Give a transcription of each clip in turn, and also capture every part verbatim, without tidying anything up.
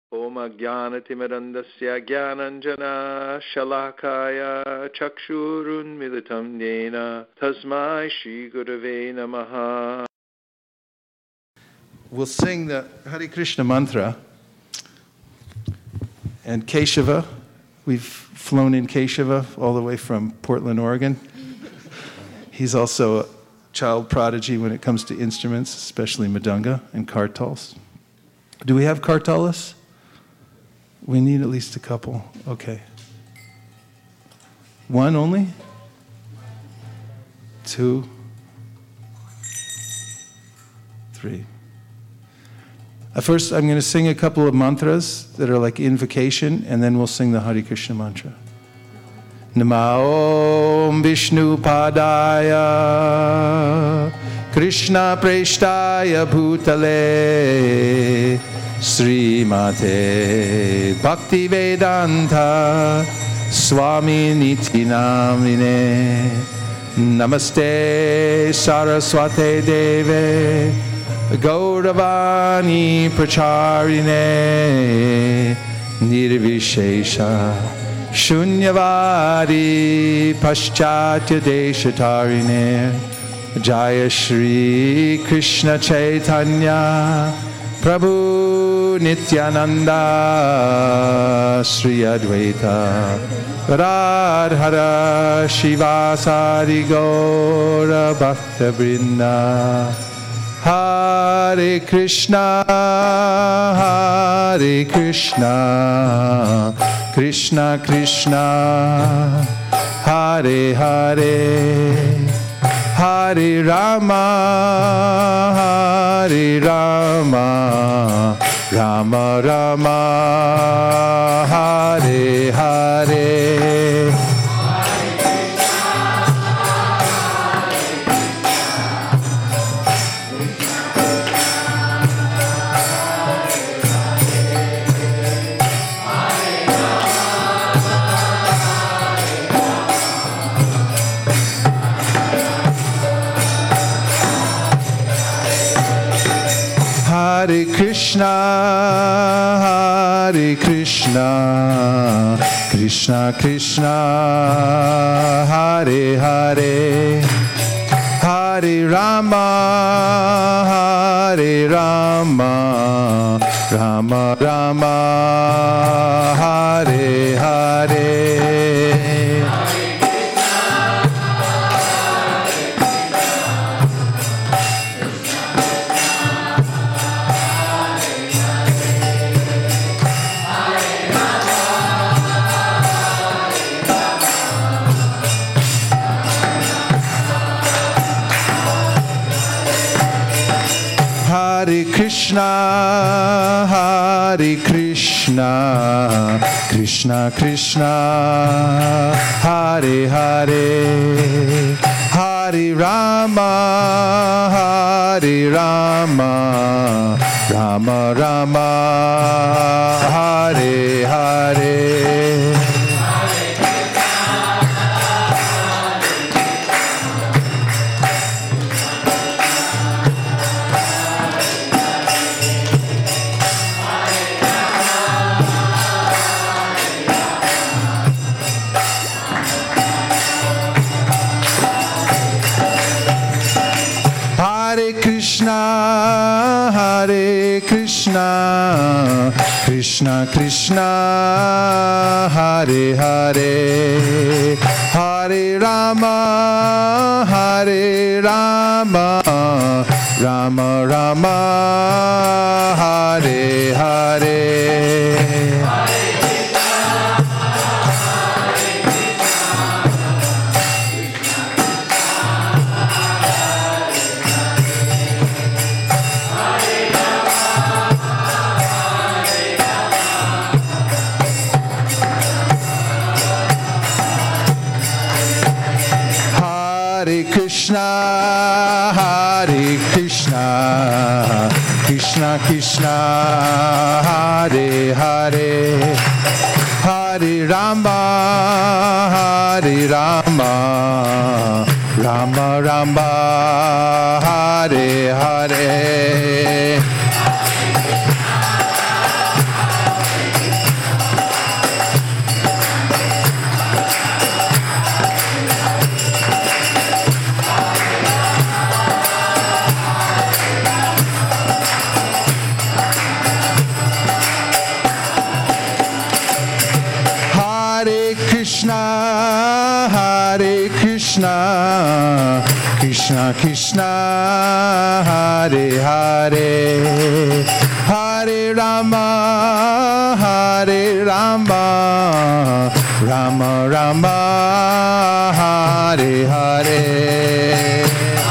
Om Ajnanatimidandasya Jnananjana Shalakaya Chakshurun Militam Yena Tasmai Shri Gurave Namaha. We'll sing the Hare Krishna mantra. And Keshava, we've flown in Keshava all the way from Portland, Oregon. He's also a child prodigy when it comes to instruments, especially Madanga and Kartals. Do we have Kartalas? We need at least a couple. Okay. One only? Two? Three. At first, I'm going to sing a couple of mantras that are like invocation, and then we'll sing the Hare Krishna mantra. Namo Om Vishnu Padaya Krishna Preshtaya Bhutale Srimate Bhaktivedanta Swami Niti Namine Namaste Saraswate Deve Gauravani Pracharine Nirvishesha Shunyavadi Paschatya Deshatarine Jaya Shri Krishna Chaitanya Prabhu Nityananda Sri Advaita Radhara Shivasari Gaura Bhakta Vrinda Hare Krishna Hare Krishna Krishna Krishna Hare Hare Hare Rama Hare Rama Rama Rama Hare Hare Hare Krishna, Hare Krishna, Krishna Krishna, Hare Hare, Hare Rama, Hare Rama, Rama Rama, Hare Hare. Hare Krishna, Hare Krishna, Krishna Krishna, Hare Hare, Hare Rama, Hare Rama, Rama Rama, Hare Hare. Krishna, Hare Krishna, Krishna Krishna, Hare Hare, Hare Rama, Hare Rama, Rama Rama, Hare Hare. Hare Krishna, Hare Krishna, Krishna Krishna, Hare Hare, Hare Rama, Hare Rama, Rama Rama, Hare Hare. Krishna, Hare Krishna, Krishna Krishna, Hare Hare, Hare Rama, Hare Rama, Rama Rama, Hare Hare.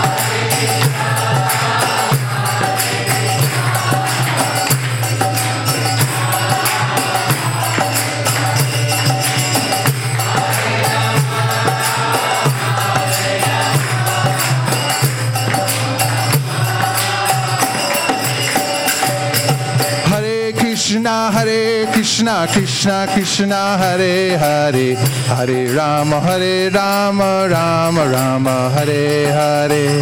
Krishna, Hare Krishna, Krishna Krishna, Hare Hare, Hare Rama, Hare Rama, Rama Rama, Hare Hare.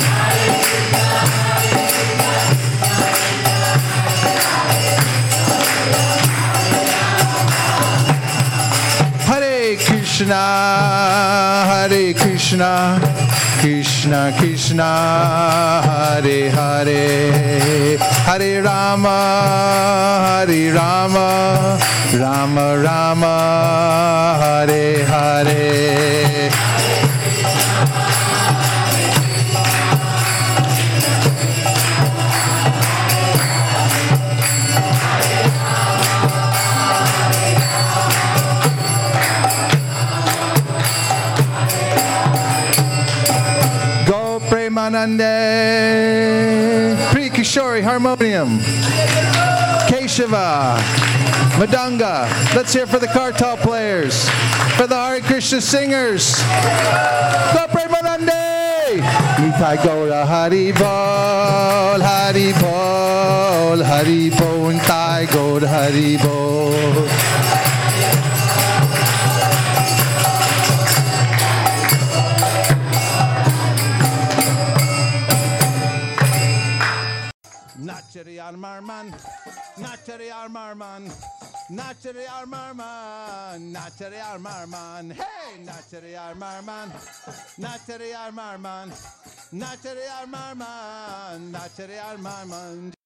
Hare Krishna, Hare Krishna, Krishna Krishna, Hare Hare, Hare Rama, Hare Rama, Rama Rama, Hare Hare. Premanande, Pri Kishori, harmonium, Keshava, Madanga. Let's hear for the Kartal players, for the Hare Krishna singers. Go Premanande! Nitai Gaura Hari Bol, Hari Bol, Hari Bol, Nitai Gaura Hari Bol. Nachari Armarman, Nachari Armarman, Nachari Armarman, Nachari Armarman, hey, Nachari Armarman, Nachari Armarman, Nachari Armarman, Nachari Armarman.